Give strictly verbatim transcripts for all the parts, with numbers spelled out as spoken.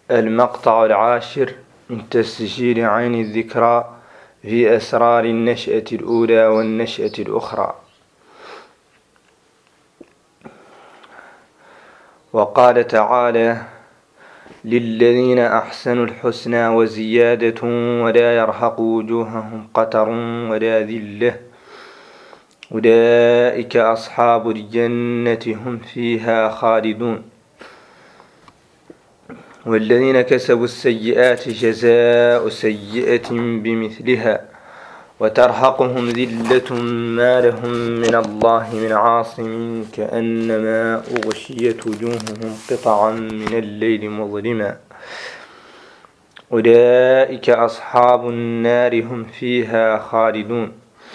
المقطع العاشر من تسجيل عين الذكرى في أسرار النشأة الأولى والنشأة الأخرى. وقال تعالى: للذين أحسنوا الحسنى وزيادة ولا يرهق وجوههم قتر ولا ذلة أولئك أصحاب الجنة هم فيها خالدون. والذين كسبوا السيئات جزاء سيئة بمثلها وترهقهم ذلة ما لهم من الله من عاصم كأنما أغشيت وجوههم قطعا من الليل مظلما أولئك أصحاب النار هم فيها خالدون.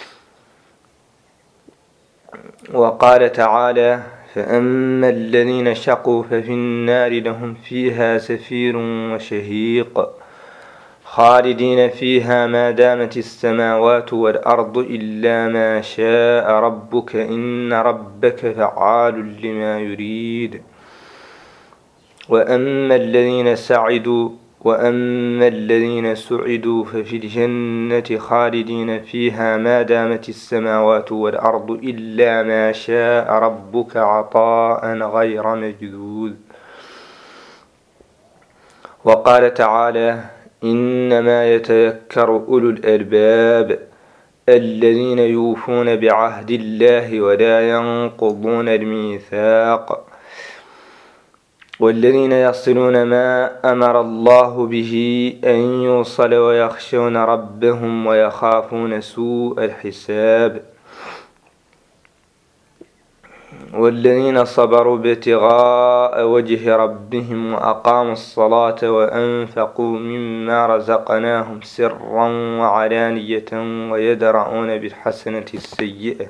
وقال تعالى: فأما الذين شقوا ففي النار لهم فيها زفير وشهيق خالدين فيها ما دامت السماوات والأرض إلا ما شاء ربك إن ربك فعال لما يريد. وأما الذين سعدوا وأما الذين سعدوا ففي الجنة خالدين فيها ما دامت السماوات والأرض إلا ما شاء ربك عطاء غير مجذوذ. وقال تعالى: إنما يتذكر أولو الألباب الذين يوفون بعهد الله ولا ينقضون الميثاق والذين يصلون ما أمر الله به أن يوصل ويخشون ربهم ويخافون سوء الحساب والذين صبروا ابتغاء وجه ربهم وأقاموا الصلاة وأنفقوا مما رزقناهم سرا وعلانية ويدرؤون بالحسنة السيئة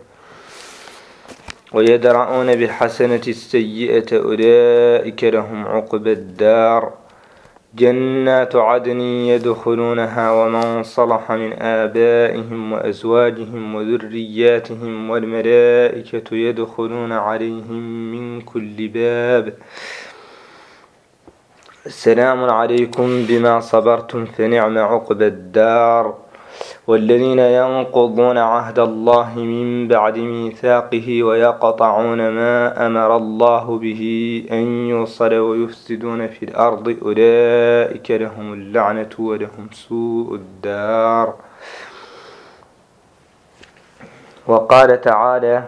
ويدرؤون بالحسنة السيئة أولئك لهم عقبى الدار جنات عدن يدخلونها ومن صلح من آبائهم وأزواجهم وذرياتهم والملائكة يدخلون عليهم من كل باب السلام عليكم بما صبرتم فنعم عقبى الدار. والذين ينقضون عهد الله من بعد ميثاقه ويقطعون ما أمر الله به أن يوصل ويفسدون في الأرض أولئك لهم اللعنة ولهم سوء الدار. وقال تعالى: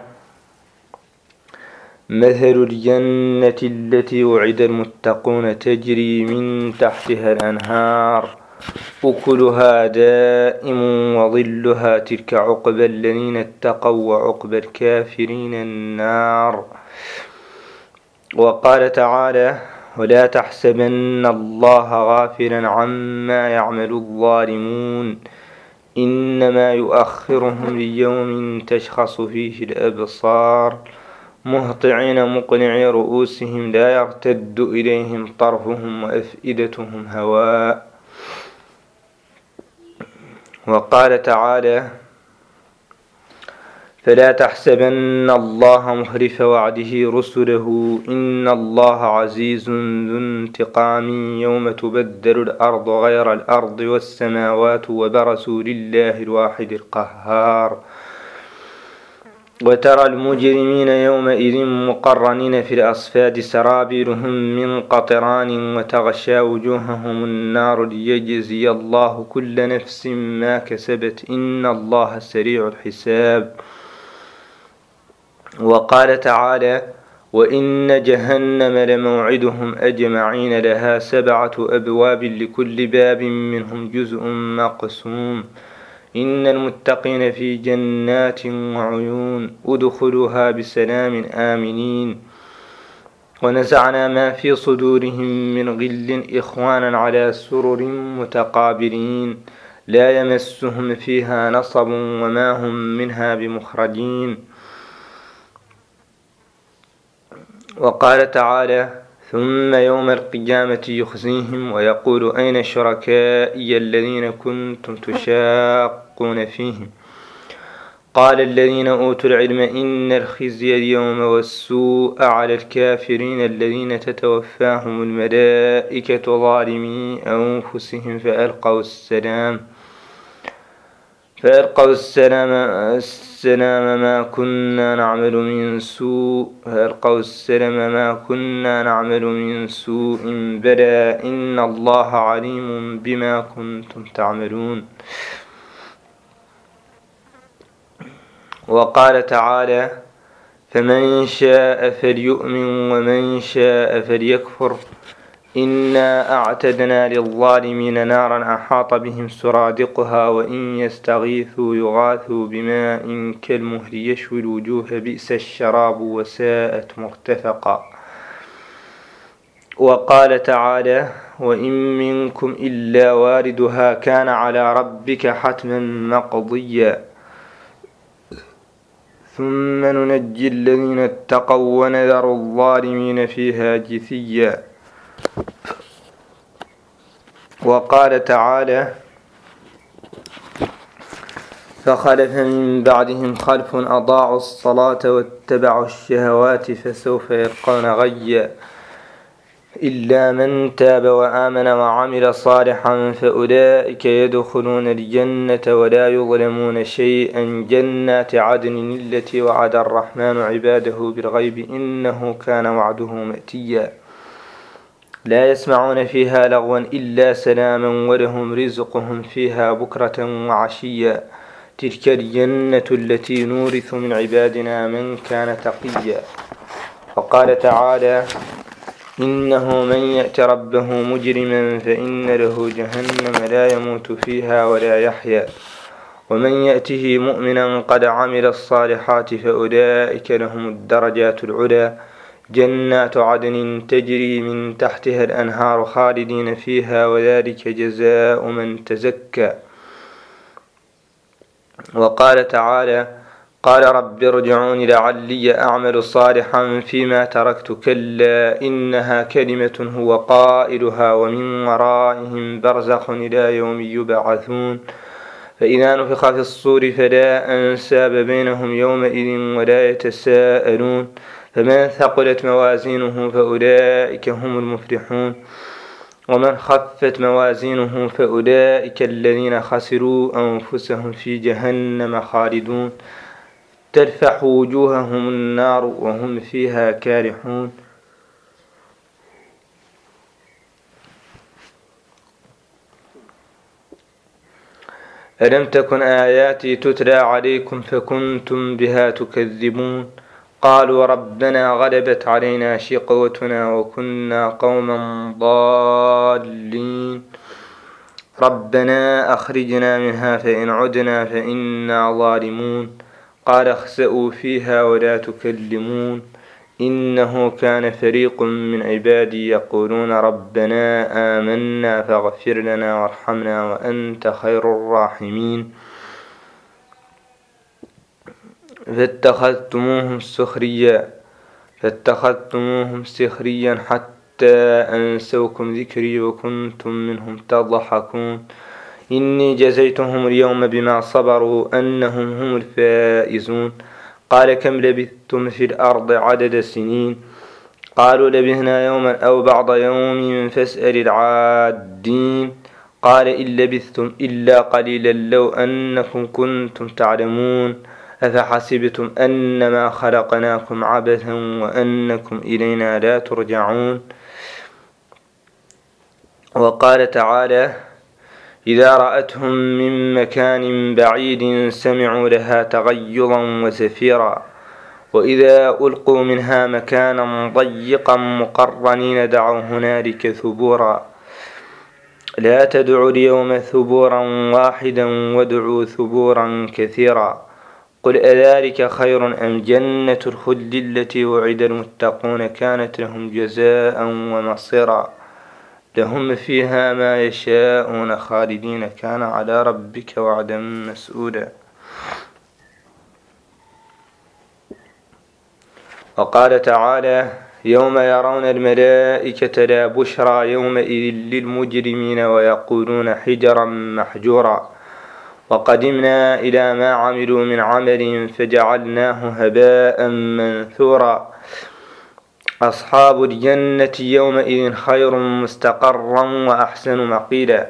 مثل الجنة التي وعد المتقون تجري من تحتها الأنهار أكلها دائم وظلها تلك عقبى الذين اتقوا وعقبى الكافرين النار. وقال تعالى: ولا تحسبن الله غافلا عما يعمل الظالمون إنما يؤخرهم ليوم تشخص فيه الأبصار مهطعين مقنعي رؤوسهم لا يرتد إليهم طرفهم وأفئدتهم هواء. وقال تعالى: فلا تحسبن الله مخلف وعده رسله إن الله عزيز ذو انتقام يوم تبدل الأرض غير الأرض والسماوات وبرزوا لله الواحد القهار وترى المجرمين يومئذ مقرنين في الأصفاد سرابيلهم من قطران وتغشى وجوههم النار ليجزي الله كل نفس ما كسبت إن الله سريع الحساب. وقال تعالى: وإن جهنم لموعدهم أجمعين لها سبعة أبواب لكل باب منهم جزء مقسوم إن المتقين في جنات وعيون ادخلوها بسلام آمنين ونزعنا ما في صدورهم من غل إخوانا على سرر متقابلين لا يمسهم فيها نصب وما هم منها بمخرجين. وقال تعالى: ثم يوم القيامة يخزيهم ويقول أين شركائي الذين كنتم تشاقون فيهم قال الذين أوتوا العلم إن الخزي اليوم والسوء على الكافرين الذين تتوفاهم الملائكة ظالمي أنفسهم فألقوا السلام فألقوا السلام السلام ما كنا نعمل من سوء فألقوا السلام ما كنا نعمل من سوء بلى إن الله عليم بما كنتم تعملون. وقال تعالى فمن شاء فليؤمن ومن شاء فليكفر إنا أعتدنا للظالمين نارا أحاط بهم سرادقها وإن يستغيثوا يغاثوا بماء كالمهل يشوي الوجوه بئس الشراب وساءت مرتفقا. وقال تعالى وإن منكم إلا واردها كان على ربك حتما مقضيا ثم ننجي الذين اتقوا ونذر الظالمين فيها جثيا. وقال تعالى فخلف من بعدهم خلف أضاعوا الصلاة واتبعوا الشهوات فسوف يلقون غيا إلا من تاب وآمن وعمل صالحا فأولئك يدخلون الجنة ولا يظلمون شيئا جنات عدن التي وعد الرحمن عباده بالغيب إنه كان وعده مأتيا لا يسمعون فيها لغوا إلا سلاما ولهم رزقهم فيها بكرة وعشيا تلك الجنة التي نورث من عبادنا من كان تقيا. وقال تعالى إنه من يأت ربه مجرما فإن له جهنم لا يموت فيها ولا يحيا ومن يأته مؤمنا قد عمل الصالحات فأولئك لهم الدرجات العلى جنات عدن تجري من تحتها الأنهار خالدين فيها وذلك جزاء من تزكى. وقال تعالى قال رب ارجعون لعلي أعمل صالحا فيما تركت كلا إنها كلمة هو قائلها ومن ورائهم برزخ إلى يوم يبعثون فإذا نفخ في الصور فلا أنساب بينهم يومئذ ولا يتساءلون فمن ثقلت موازينه فأولئك هم المفلحون ومن خفت موازينه فأولئك الذين خسروا أنفسهم في جهنم خالدون تلفح وجوههم النار وهم فيها كارحون. ألم تكن آياتي تتلى عليكم فكنتم بها تكذبون قالوا ربنا غلبت علينا شقوتنا وكنا قوما ضالين ربنا أخرجنا منها فإن عدنا فإنا ظالمون قال اخسئوا فيها ولا تكلمون إنه كان فريق من عبادي يقولون ربنا آمنا فاغفر لنا وارحمنا وأنت خير الراحمين فاتخذتموهم سخريا فاتخذتموهم سخريا حتى أنسوكم ذكري وكنتم منهم تضحكون إني جزيتهم اليوم بما صبروا أنهم هم الفائزون قال كم لبثتم في الأرض عدد سنين قالوا لبثنا يوما أو بعض يوم فاسأل العادين قال إن لبثتم إلا قليلا لو أنكم كنتم تعلمون أفحسبتم أنما خلقناكم عبثا وأنكم إلينا لا ترجعون. وقال تعالى إذا رأتهم من مكان بعيد سمعوا لها تغيظا وزفيرا وإذا ألقوا منها مكانا ضيقا مقرنين دعوا هنالك ثبورا لا تدعوا اليوم ثبورا واحدا وادعوا ثبورا كثيرا قل أذلك خير أم جنة الخلد التي وعد المتقون كانت لهم جزاء ومصيرا لهم فيها ما يشاءون خالدين كان على ربك وعدا مسؤولا. وقال تعالى يوم يرون الملائكة لا بشرى يومئذ للمجرمين ويقولون حجرا محجورا وقدمنا إلى ما عملوا من عمل فجعلناه هباء منثورا أصحاب الجنة يومئذ خير مستقرا وأحسن مقيلا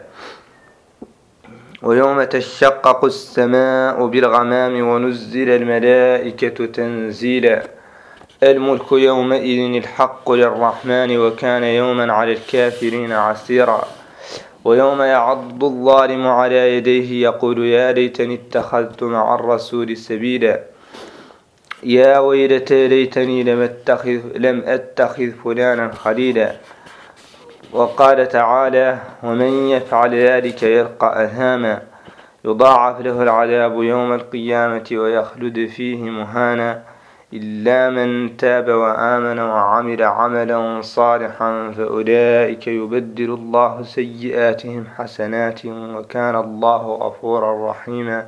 ويوم تشقق السماء بالغمام ونزل الملائكة تنزيلا الملك يومئذ الحق للرحمن وكان يوما على الكافرين عسيرا ويوم يعض الظالم على يديه يقول يا ليتني اتخذت مع الرسول سبيلا يا ويلتى ليتني لم اتخذ, لم أتخذ فلانا خليلا وقال تعالى ومن يفعل ذلك يلقى أثاما يضاعف له العذاب يوم القيامة ويخلد فيه مهانا إلا من تاب وآمن وعمل عملا صالحا فأولئك يبدل الله سيئاتهم حسنات وكان الله غفورا رحيما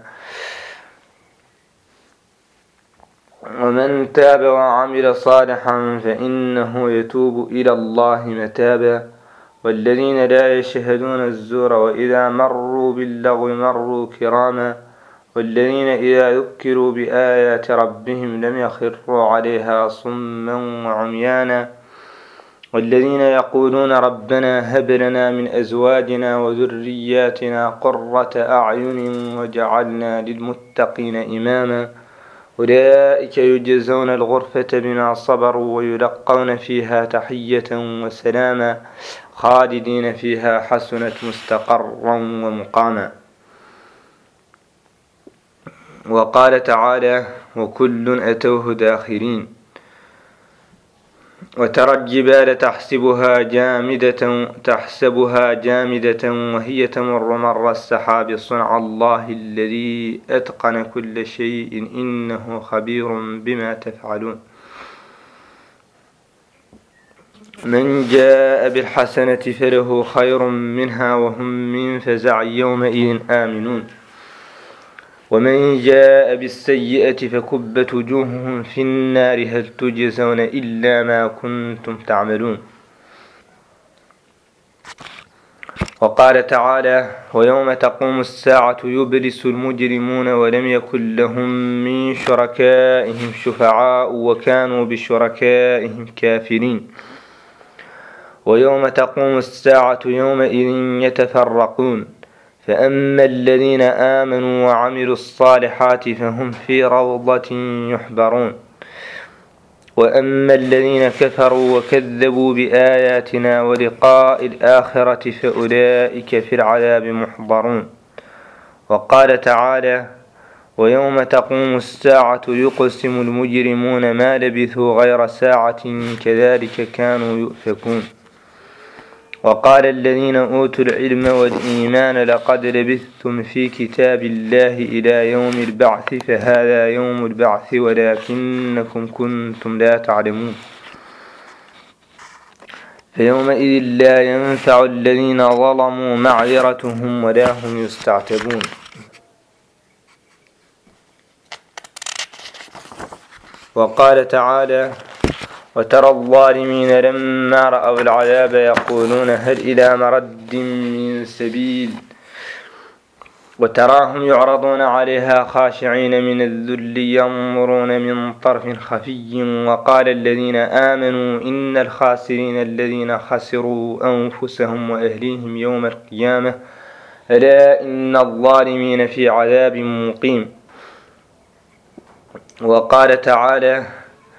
ومن تاب وعمل صالحا فإنه يتوب إلى الله متابا والذين لا يشهدون الزور وإذا مروا باللغو مروا كراما والذين إذا ذكروا بآيات ربهم لم يخروا عليها صما وعميانا والذين يقولون ربنا هب لنا من أزواجنا وذرياتنا قرة أعين وجعلنا للمتقين إماما أولئك يجزون الغرفة بما صبروا ويلقون فيها تحية وسلاما خالدين فيها حسنت مستقرا ومقاما وقال تعالى وكل أتوه داخرين وترى الجبال تحسبها جامدة تحسبها جامدة وهي تمر مر السحاب صنع الله الذي أتقن كل شيء إنه خبير بما تفعلون من جاء بالحسنة فله خير منها وهم من فزع يومئذ آمنون ومن جاء بالسيئة فكبت وجوههم في النار هل تجزون إلا ما كنتم تعملون وقال تعالى ويوم تقوم الساعة يبلس المجرمون ولم يكن لهم من شركائهم شفعاء وكانوا بشركائهم كافرين ويوم تقوم الساعة يومئذ يتفرقون فأما الذين آمنوا وعملوا الصالحات فهم في روضة يحبرون وأما الذين كفروا وكذبوا بآياتنا ولقاء الآخرة فأولئك في العذاب محضرون وقال تعالى ويوم تقوم الساعة يقسم المجرمون ما لبثوا غير ساعة كذلك كانوا يؤفكون وقال الذين أوتوا العلم والإيمان لقد لبثتم في كتاب الله إلى يوم البعث فهذا يوم البعث ولكنكم كنتم لا تعلمون فيومئذ لا ينفع الذين ظلموا معذرتهم ولا هم يستعتبون وقال تعالى وترى الظالمين لما رأوا العذاب يقولون هل إلى مرد من سبيل وتراهم يعرضون عليها خاشعين من الذل ينظرون من طرف خفي وقال الذين آمنوا إن الخاسرين الذين خسروا أنفسهم وأهليهم يوم القيامة ألا إن الظالمين في عذاب مقيم وقال تعالى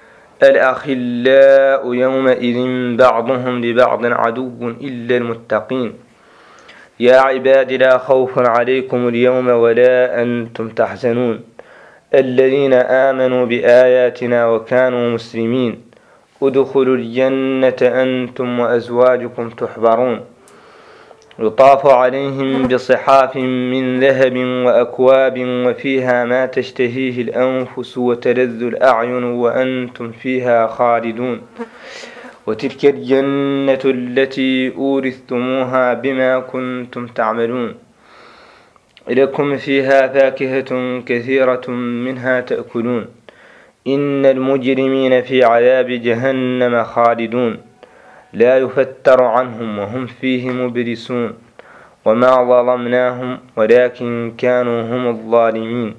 الأخلاء يومئذ بعضهم لبعض عدو إلا المتقين يا عباد لا خوف عليكم اليوم ولا أنتم تحزنون الذين آمنوا بآياتنا وكانوا مسلمين ادخلوا الجنة أنتم وأزواجكم تحبرون يطاف عليهم بصحاف من ذهب وأكواب وفيها ما تشتهيه الأنفس وتلذ الأعين وأنتم فيها خالدون وتلك الجنة التي أورثتموها بما كنتم تعملون لكم فيها فاكهة كثيرة منها تأكلون إن المجرمين في عذاب جهنم خالدون لا يفتر عنهم وهم فيه مبلسون وما ظلمناهم ولكن كانوا هم الظالمين.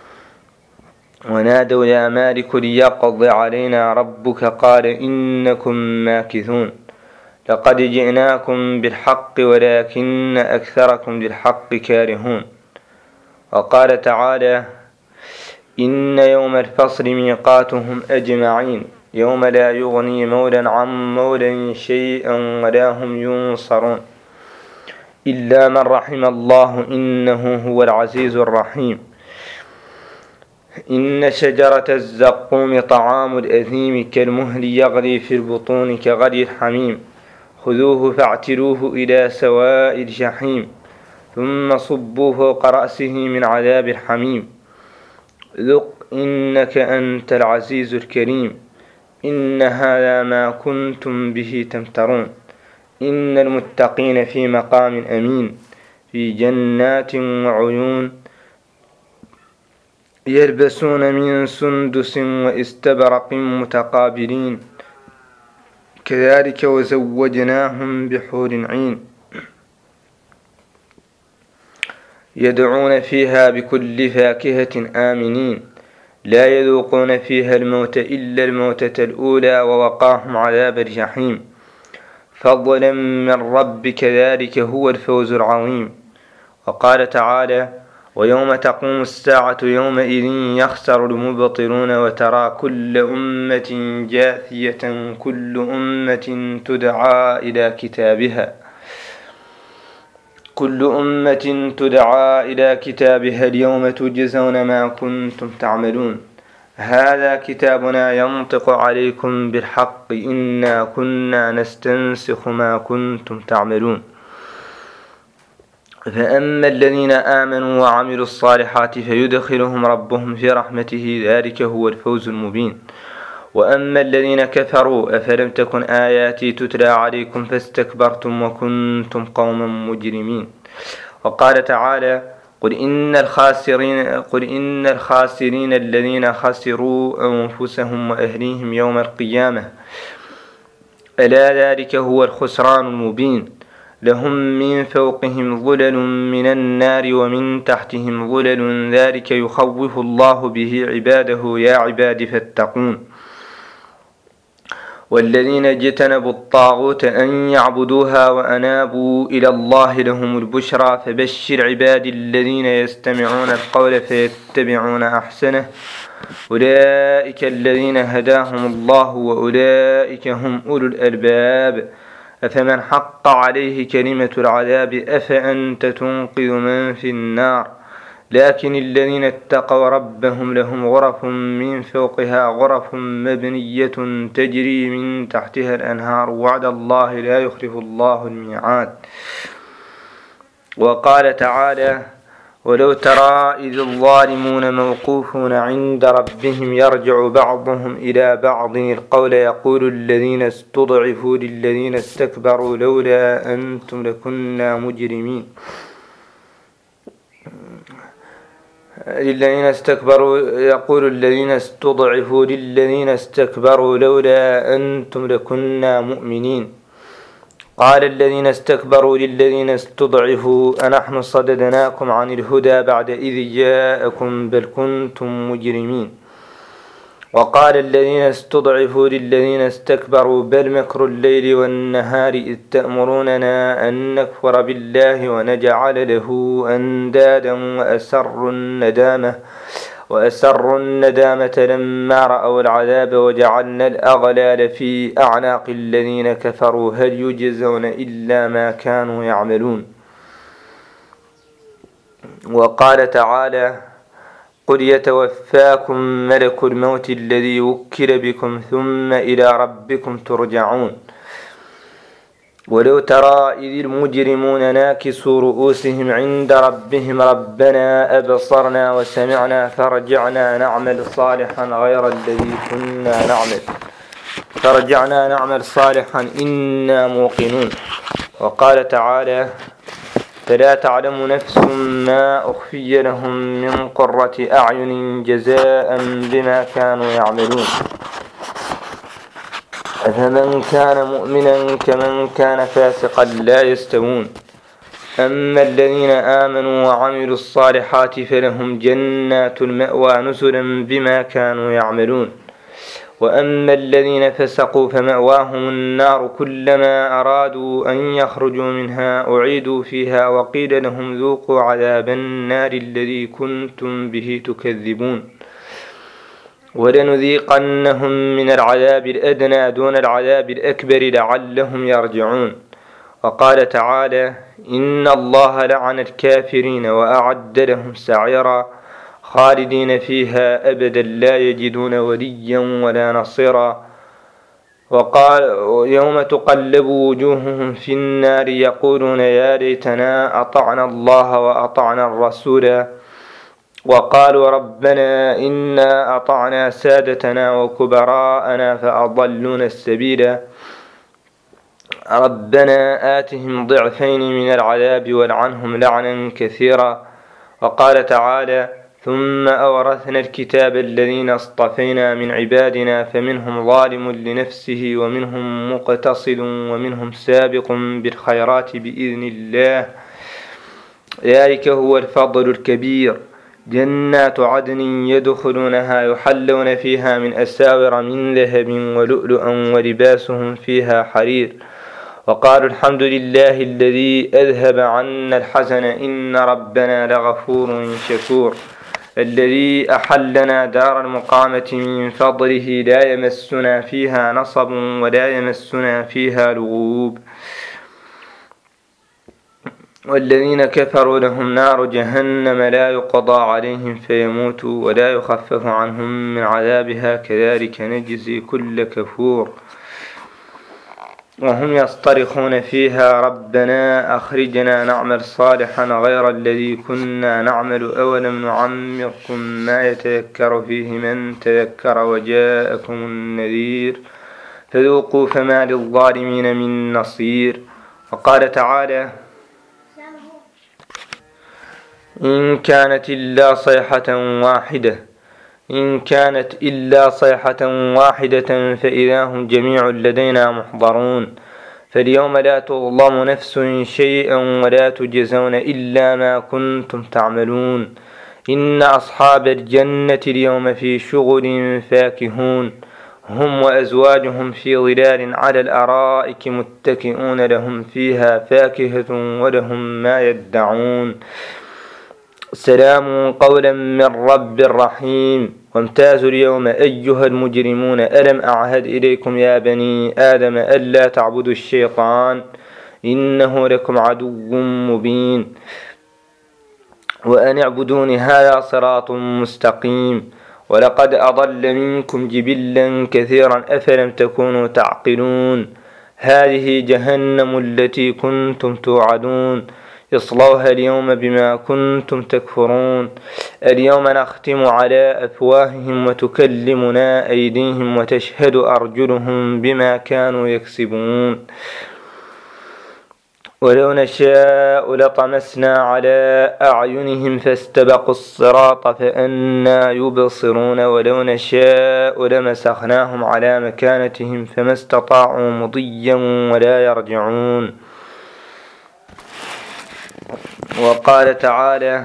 ونادوا يا مالك ليقض علينا ربك قال إنكم ماكثون لقد جئناكم بالحق ولكن أكثركم للحق كارهون. وقال تعالى إن يوم الفصل ميقاتهم أجمعين يوم لا يغني مولى عن مولى شيئا ولا هم ينصرون إلا من رحم الله إنه هو العزيز الرحيم. إن شجرة الزقوم طعام الأثيم كالمهل يغلي في البطون كغلي الحميم خذوه فاعتلوه إلى سواء الجحيم ثم صبوا فوق رأسه من عذاب الحميم ذق إنك أنت العزيز الكريم إن هذا ما كنتم به تمترون. إن المتقين في مقام أمين في جنات وعيون يلبسون من سندس واستبرق متقابلين كذلك وزوجناهم بحور عين يدعون فيها بكل فاكهة آمنين لا يذوقون فيها الموت إلا الموتة الأولى ووقاهم عذاب الجحيم فضلا من ربك ذلك هو الفوز العظيم. وقال تعالى ويوم تقوم الساعة يومئذ يخسر المبطلون وترى كل أمة جاثية كل أمة تدعى إلى كتابها كل أمة تدعى إلى كتابها اليوم تجزون ما كنتم تعملون هذا كتابنا ينطق عليكم بالحق إنا كنا نستنسخ ما كنتم تعملون. فأما الذين آمنوا وعملوا الصالحات فيدخلهم ربهم في رحمته ذلك هو الفوز المبين. وأما الذين كفروا أفلم تكن آياتي تتلى عليكم فاستكبرتم وكنتم قوما مجرمين. وقال تعالى قل إن الخاسرين قل إن الخاسرين الذين خسروا أنفسهم وأهليهم يوم القيامة ألا ذلك هو الخسران المبين. لهم من فوقهم ظلل من النار ومن تحتهم ظلل ذلك يخوف الله به عباده يا عباد فاتقون. والذين اجتنبوا الطاغوت أن يعبدوها وأنابوا إلى الله لهم البشرى فبشر عبادي الذين يستمعون القول فيتبعون أحسنه أولئك الذين هداهم الله وأولئك هم أولو الألباب. أفمن حق عليه كلمة العذاب أفأنت تنقذ من في النار لكن الذين اتقوا ربهم لهم غرف من فوقها غرف مبنية تجري من تحتها الأنهار وعد الله لا يخلف الله الميعاد. وقال تعالى ولو ترى إذ الظالمون موقوفون عند ربهم يرجع بعضهم إلى بعض القول يقول الذين استضعفوا للذين استكبروا لولا أنتم لكنا مجرمين للذين استكبروا يقول الذين استضعفوا للذين استكبروا لولا أنتم لكنا مؤمنين قال الذين استكبروا للذين استضعفوا أنحن صددناكم عن الهدى بعد إذ جاءكم بل كنتم مجرمين. وقال الذين استضعفوا للذين استكبروا بل مكر الليل والنهار إذ تأمروننا أن نكفر بالله ونجعل له أندادا وأسروا الندامة وأسروا الندامة لما رأوا العذاب وجعلنا الأغلال في أعناق الذين كفروا هل يجزون إلا ما كانوا يعملون. وقال تعالى قل يتوفاكم ملك الموت الذي وكل بكم ثم إلى ربكم ترجعون. ولو ترى إذ المجرمون ناكسوا رؤوسهم عند ربهم ربنا أبصرنا وسمعنا فارجعنا نعمل صالحا غير الذي كنا نعمل فارجعنا نعمل صالحا إنا موقنون. وقال تعالى فلا تعلم نفس ما أخفي لهم من قرة أعين جزاء بما كانوا يعملون أفمن كان مؤمنا كمن كان فاسقا لا يستوون أما الذين آمنوا وعملوا الصالحات فلهم جنات المأوى نزلا بما كانوا يعملون. وأما الذين فسقوا فمأواهم النار كلما أرادوا أن يخرجوا منها أعيدوا فيها وقيل لهم ذوقوا عذاب النار الذي كنتم به تكذبون. ولنذيقنهم من العذاب الأدنى دون العذاب الأكبر لعلهم يرجعون. وقال تعالى: إن الله لعن الكافرين وأعد لهم سعيرا خالدين فيها أبدا لا يجدون وليا ولا نصيرا. وقال: يوم تقلب وجوههم في النار يقولون يا ليتنا أطعنا الله وأطعنا الرسولا وقالوا ربنا إنا أطعنا سادتنا وكبراءنا فأضلونا السبيلا ربنا آتهم ضعفين من العذاب والعنهم لعنا كثيرا. وقال تعالى: ثم أورثنا الكتاب الذين اصطفينا من عبادنا فمنهم ظالم لنفسه ومنهم مقتصد ومنهم سابق بالخيرات بإذن الله ذلك هو الفضل الكبير. جنات عدن يدخلونها يحلون فيها من أساور من ذهب ولؤلؤا ولباسهم فيها حرير. وقالوا الحمد لله الذي أذهب عنا الحزن إن ربنا لغفور شكور. الذي أحلنا دار المقامة من فضله لا يمسنا فيها نصب ولا يمسنا فيها لغوب. والذين كفروا لهم نار جهنم لا يقضى عليهم فيموتوا ولا يخفف عنهم من عذابها كذلك نجزي كل كفور. وهم يصطرخون فيها ربنا أخرجنا نعمل صالحا غير الذي كنا نعمل أولم نعمركم ما يتذكر فيه من تذكر وجاءكم النذير فذوقوا فما للظالمين من نصير. وقال تعالى: إن كانت إلا صيحة واحدة إن كانت إلا صيحة واحدة فإذا هم جميع لدينا محضرون. فاليوم لا تظلم نفس شيئا ولا تجزون إلا ما كنتم تعملون. إن أصحاب الجنة اليوم في شغل فاكهون هم وأزواجهم في ظلال على الأرائك متكئون لهم فيها فاكهة ولهم ما يدعون. سلام قولا من رب رحيم. وامتازوا اليوم أيها المجرمون ألم أعهد إليكم يا بني آدم ألا تعبدوا الشيطان إنه لكم عدو مبين وأن اعبدوني هذا صراط مستقيم. ولقد أضل منكم جبلا كثيرا أفلم تكونوا تعقلون. هذه جهنم التي كنتم توعدون اصلوها اليوم بما كنتم تكفرون. اليوم نختم على أفواههم وتكلمنا أيديهم وتشهد أرجلهم بما كانوا يكسبون. ولو نشاء لطمسنا على أعينهم فاستبقوا الصراط فأنى يبصرون. ولو نشاء لمسخناهم على مكانتهم فما استطاعوا مضيا ولا يرجعون. وقال تعالى: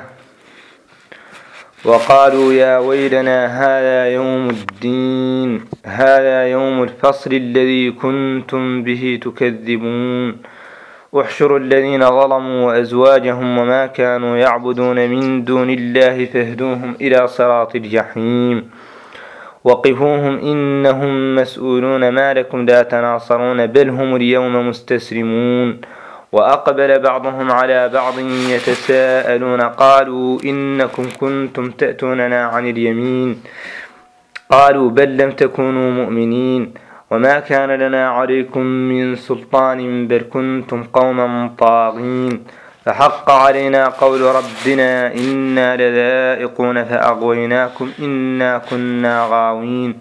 وقالوا يا ويلنا هذا يوم الدين هذا يوم الفصل الذي كنتم به تكذبون. احشروا الذين ظلموا وأزواجهم وما كانوا يعبدون من دون الله فاهدوهم إلى صراط الجحيم وقفوهم إنهم مسؤولون ما لكم لا تناصرون بل هم اليوم مستسلمون. وأقبل بعضهم على بعض يتساءلون قالوا إنكم كنتم تأتوننا عن اليمين قالوا بل لم تكونوا مؤمنين وما كان لنا عليكم من سلطان بل كنتم قوما طاغين فحق علينا قول ربنا إنا لذائقون فأغويناكم إنا كنا غاوين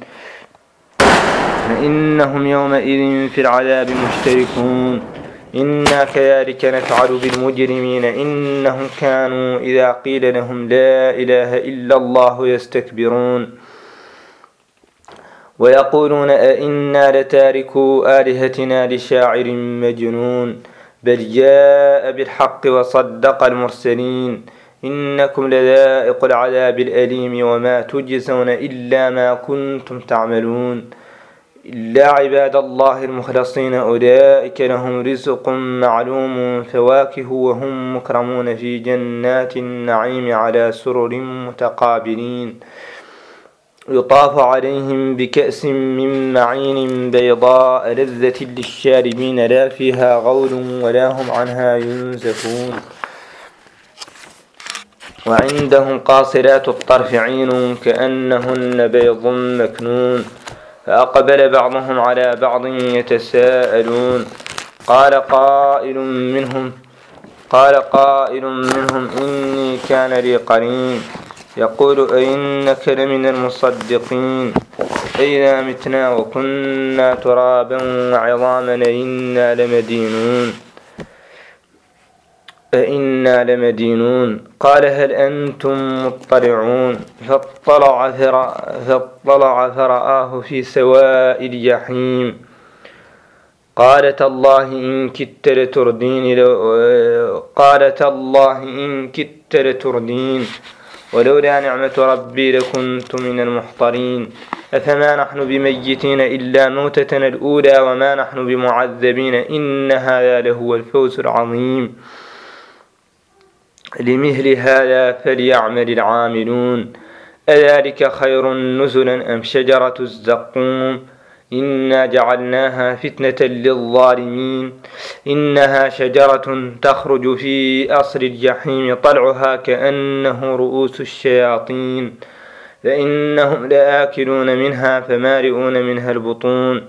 فإنهم يومئذ في العذاب مشتركون. إنا كذلك نفعل بالمجرمين إنهم كانوا إذا قيل لهم لا إله إلا الله يستكبرون ويقولون أئنا لتاركو آلهتنا لشاعر مجنون بل جاء بالحق وصدق المرسلين إنكم لذائق العذاب الأليم وما تجزون إلا ما كنتم تعملون إلا عباد الله المخلصين أولئك لهم رزق معلوم فواكه وهم مكرمون في جنات النعيم على سرر متقابلين يطاف عليهم بكأس من معين بيضاء لذة للشاربين لا فيها غول ولا هم عنها ينزفون وعندهم قاصرات الطرف عين كأنهن بيض مكنون فأقبل بعضهم على بعض يتساءلون قال قائل منهم قال قائل منهم إني كان لي قرين يقول أئنك لمن المصدقين أئذا متنا وكنا ترابا وعظاما أئنا لمدينون أئنا لمدينون قال هل أنتم مطلعون فاطلع, فاطلع فرآه في سواء الجحيم قال تالله إن كدت لتردين قال تالله إن كدت لتردين ولولا نعمة ربي لكنت من المحضرين أفما نحن بميتين إلا موتتنا الأولى وما نحن بمعذبين إن هذا لهو الفوز العظيم لمثل هذا فليعمل العاملون أذلك خير نزلا أم شجرة الزقوم إنا جعلناها فتنة للظالمين إنها شجرة تخرج في أصل الجحيم طلعها كأنه رؤوس الشياطين فإنهم لآكلون منها فمالئون منها البطون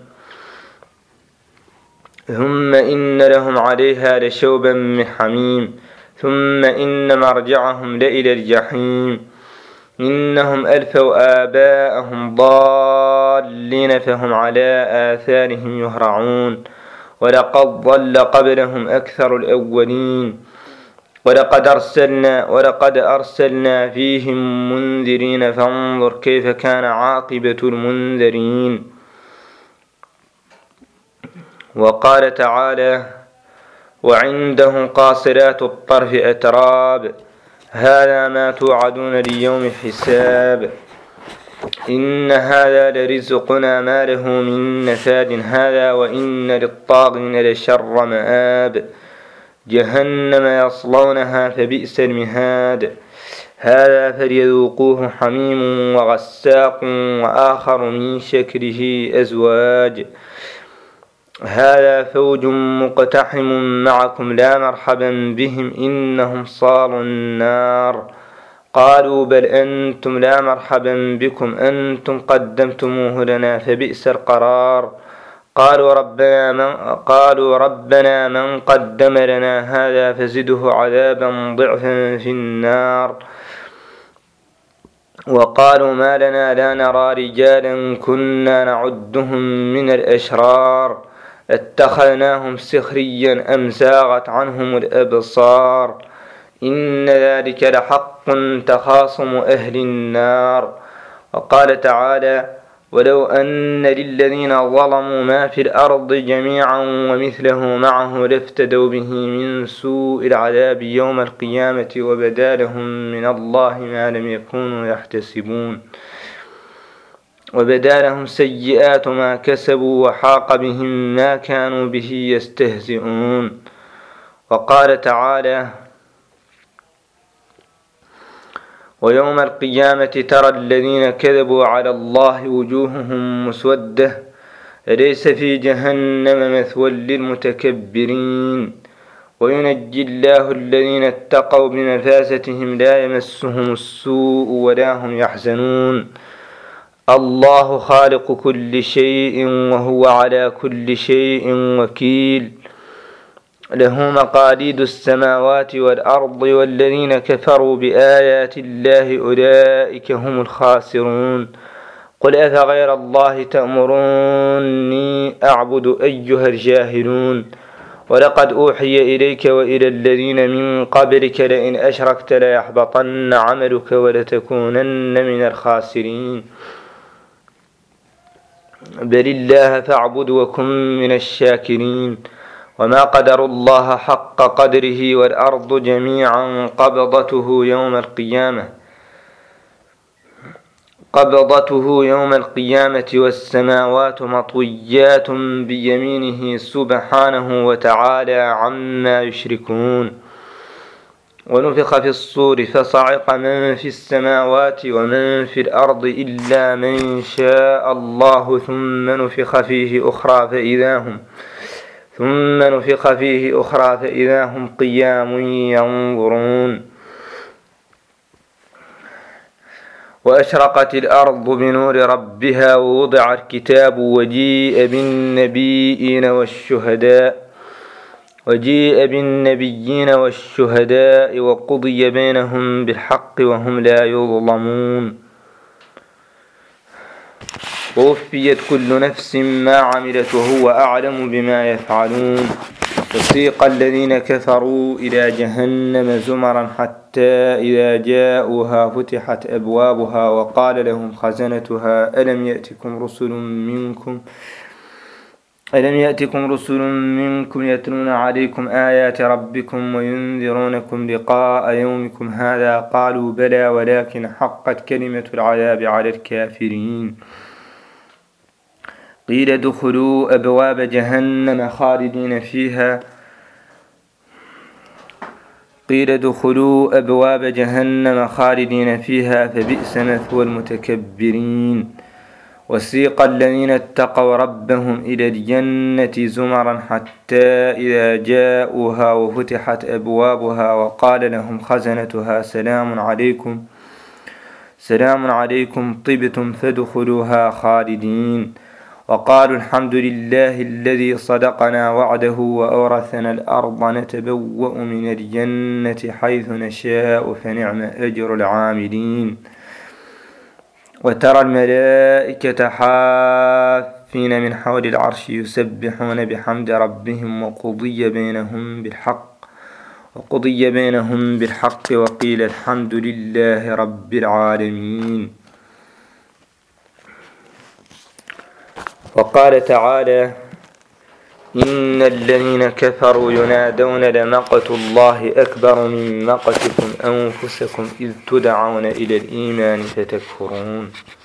ثم إن لهم عليها لشوبا من حميم ثم إن مرجعهم لإلى الجحيم إنهم ألفوا آباءهم ضالين فهم على آثارهم يهرعون ولقد ضل قبلهم أكثر الأولين ولقد أرسلنا, ولقد أرسلنا فيهم منذرين فانظر كيف كان عاقبة المنذرين وقال تعالى وعندهم قاصرات الطرف أتراب هذا ما توعدون ليوم حساب إن هذا لرزقنا ما له من نفاد هذا وإن للطاغين لشر مآب جهنم يصلونها فبئس المهاد هذا فليذوقوه حميم وغساق وآخر من شكله أزواج هذا فوج مقتحم معكم لا مرحبا بهم إنهم صالوا النار قالوا بل أنتم لا مرحبا بكم أنتم قدمتموه لنا فبئس القرار قالوا ربنا من, قالوا ربنا من قدم لنا هذا فزده عذابا ضعفا في النار وقالوا ما لنا لا نرى رجالا كنا نعدهم من الأشرار اتخذناهم سخريا أم زاغت عنهم الأبصار إن ذلك لحق تخاصم أهل النار وقال تعالى ولو أن للذين ظلموا ما في الأرض جميعا ومثله معه لافتدوا به من سوء العذاب يوم القيامة وبدا لهم من الله ما لم يكونوا يحتسبون وبدا لهم سيئات ما كسبوا وحاق بهم ما كانوا به يستهزئون وقال تعالى ويوم القيامة ترى الذين كذبوا على الله وجوههم مسودة أليس في جهنم مثوى للمتكبرين وينجي الله الذين اتقوا بمفازتهم لا يمسهم السوء ولا هم يحزنون الله خالق كل شيء وهو على كل شيء وكيل له مقاليد السماوات والأرض والذين كفروا بآيات الله أولئك هم الخاسرون قل أفغير الله تأمروني أعبد أيها الجاهلون ولقد أوحي إليك وإلى الذين من قبلك لئن أشركت ليحبطن عملك ولتكونن من الخاسرين بل الله فاعبد وكن من الشاكرين وما قدروا الله حق قدره والأرض جميعا قبضته يوم القيامة قبضته يوم القيامة والسماوات مطويات بيمينه سبحانه وتعالى عما يشركون. ونفخ في الصور فصعق من في السماوات ومن في الأرض إلا من شاء الله ثم نفخ فيه أخرى فإذا هم ثم نفخ فيه أخرى فإذا هم قيام ينظرون. وأشرقت الأرض بنور ربها ووضع الكتاب وجيء بالنبيين والشهداء وجيء بالنبيين والشهداء وقضي بينهم بالحق وهم لا يظلمون. ووفيت كل نفس ما عملت وهو أعلم بما يفعلون. وسيق الذين كفروا إلى جهنم زمرا حتى إذا جاءوها فتحت أبوابها وقال لهم خزنتها ألم يأتكم رسل منكم ألم يأتكم رسل منكم يتلون عليكم آيات ربكم وينذرونكم لقاء يومكم هذا قالوا بلى ولكن حقت كلمة العذاب على الكافرين. قيل ادخلوا أبواب جهنم خالدين فيها قيل ادخلوا أبواب جهنم خالدين فيها فبئس مثوى المتكبرين. وسيق الذين اتقوا ربهم إلى الجنة زمرا حتى إذا جاءوها وفتحت أبوابها وقال لهم خزنتها سلام عليكم سلام عليكم طبتم فادخلوها خالدين. وقالوا الحمد لله الذي صدقنا وعده وأورثنا الأرض نتبوأ من الجنة حيث نشاء فنعم أجر العاملين. وترى الملائكة حافين من حول العرش يسبحون بحمد ربهم وقضي بينهم بالحق وقضي بينهم بالحق وقيل الحمد لله رب العالمين. وقال تعالى إن الذين كفروا ينادون لمقت الله أكبر من مقتكم أنفسكم إذ تدعون إلى الإيمان فتكفرون.